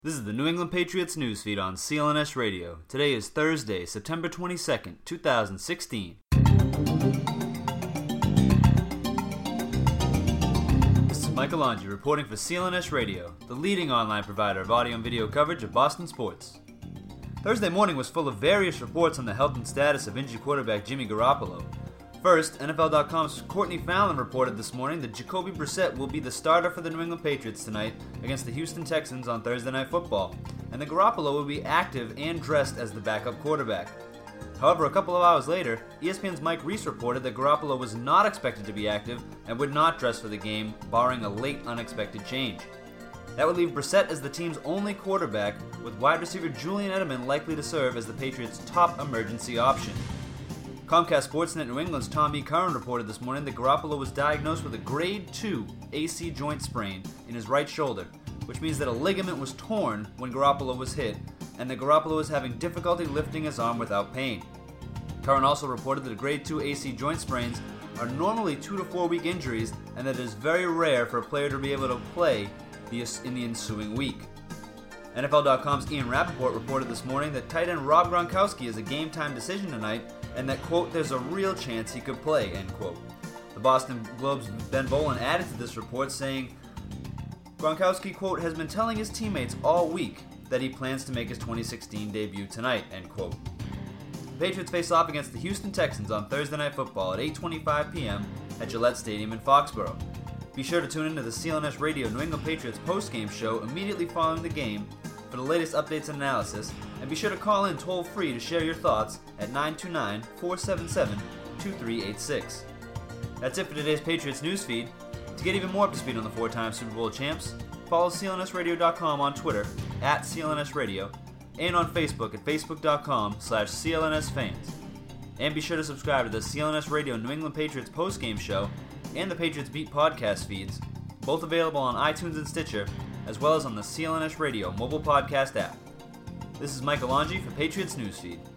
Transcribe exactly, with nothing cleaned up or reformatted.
This is the New England Patriots newsfeed on C L N S Radio. Today is Thursday, September twenty-second, two thousand sixteen. This is Michael Longi reporting for C L N S Radio, the leading online provider of audio and video coverage of Boston sports. Thursday morning was full of various reports on the health and status of injured quarterback Jimmy Garoppolo. First, N F L dot com's Courtney Fallon reported this morning that Jacoby Brissett will be the starter for the New England Patriots tonight against the Houston Texans on Thursday Night Football, and that Garoppolo will be active and dressed as the backup quarterback. However, a couple of hours later, E S P N's Mike Reese reported that Garoppolo was not expected to be active and would not dress for the game, barring a late unexpected change. That would leave Brissett as the team's only quarterback, with wide receiver Julian Edelman likely to serve as the Patriots' top emergency option. Comcast Sportsnet New England's Tom E. Curran reported this morning that Garoppolo was diagnosed with a grade two A C joint sprain in his right shoulder, which means that a ligament was torn when Garoppolo was hit, and that Garoppolo is having difficulty lifting his arm without pain. Curran also reported that grade two A C joint sprains are normally two to four week injuries, and that it is very rare for a player to be able to play in the ensuing week. N F L dot com's Ian Rappaport reported this morning that tight end Rob Gronkowski is a game-time decision tonight, and that, quote, there's a real chance he could play, end quote. The Boston Globe's Ben Bolin added to this report, saying, Gronkowski, quote, has been telling his teammates all week that he plans to make his twenty sixteen debut tonight, end quote. The Patriots face off against the Houston Texans on Thursday Night Football at eight twenty-five p.m. at Gillette Stadium in Foxborough. Be sure to tune into the C L N S Radio New England Patriots post-game show immediately following the game for the latest updates and analysis, and be sure to call in toll-free to share your thoughts at nine two nine, four seven seven, two three eight six. That's it for today's Patriots newsfeed. To get even more up to speed on the four-time Super Bowl champs, follow C L N S radio dot com on Twitter, at C L N S Radio, and on Facebook at facebook dot com slash C L N S fans. And be sure to subscribe to the C L N S Radio New England Patriots post-game show and the Patriots Beat podcast feeds, both available on iTunes and Stitcher, as well as on the C L N S Radio mobile podcast app. This is Michael Longi for Patriots Newsfeed.